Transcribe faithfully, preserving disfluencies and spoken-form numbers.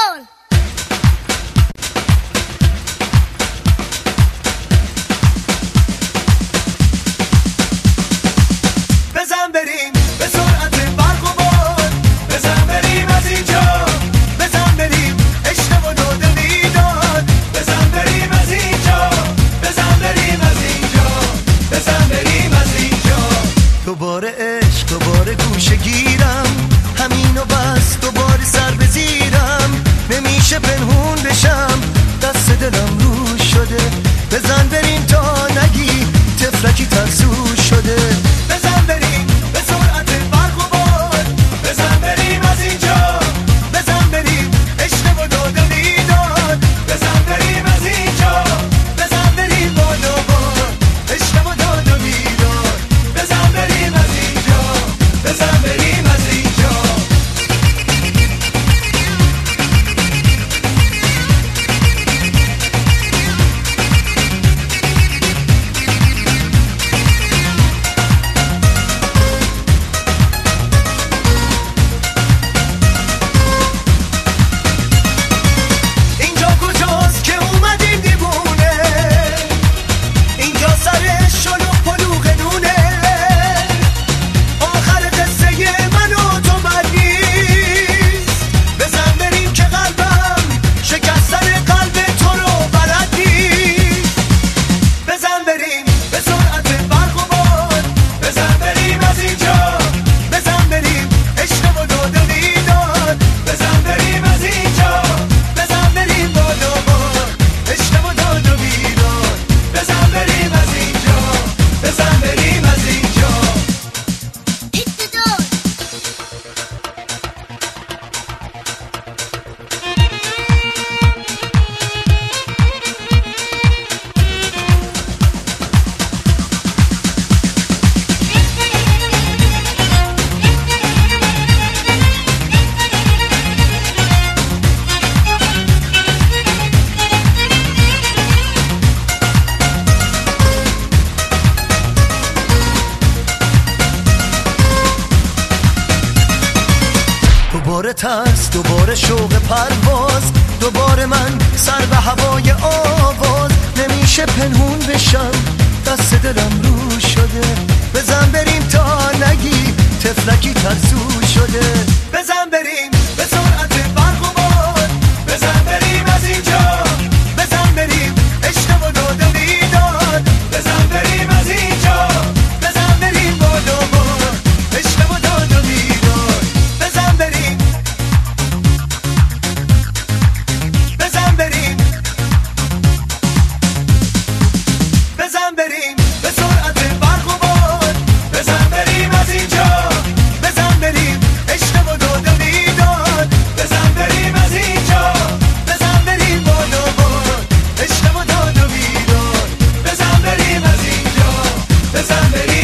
دور. بزن بریم به سرعت برق و باد، بزن بریم از اینجا، بزن بریم عشق و داد میداد، بزن بریم از اینجا، بزن بریم از اینجا، بزن بریم از اینجا. دوباره عشق دوباره گوشه گیرم، همینو بس دوباره سر بزیرم، نمیشه پنهون بشم، دست دلم رو شده، بزن بریم تا نگی تفلکی ترسو شده. بزن بریم به سرعت برق و باد، بزن بریم از اینجا، بزن بریم عشق و داد و بیداد، بزن بریم از اینجا، بزن بریم بالا باد، عشق و داد و بیداد، بزن بریم از اینجا، بزن بریم از اینجا. دوباره ترس دوباره شوق پرواز، دوباره من سر به هوای آواز، نمیشه پنهون بشم، دست دلم رو شده، بزن بریم تا نگی تفلکی ترسو شده. بزن بریم به سرعت برق و باد، بزن بریم از اینجا، بزن بریم عشق و داد و بیداد، بزن بریم از اینجا، بزن بریم بالا باد، عشق و داد و بیداد، بزن بریم، بزن بریم، بزن بریم به سرعت برق و باد، بزن بریم از اینجا، بزن بریم عشق و داد و بیداد، بزن بریم از اینجا، بزن بریم بالا باد، عشق و داد و بیداد، بزن بریم از اینجا، بزن بریم.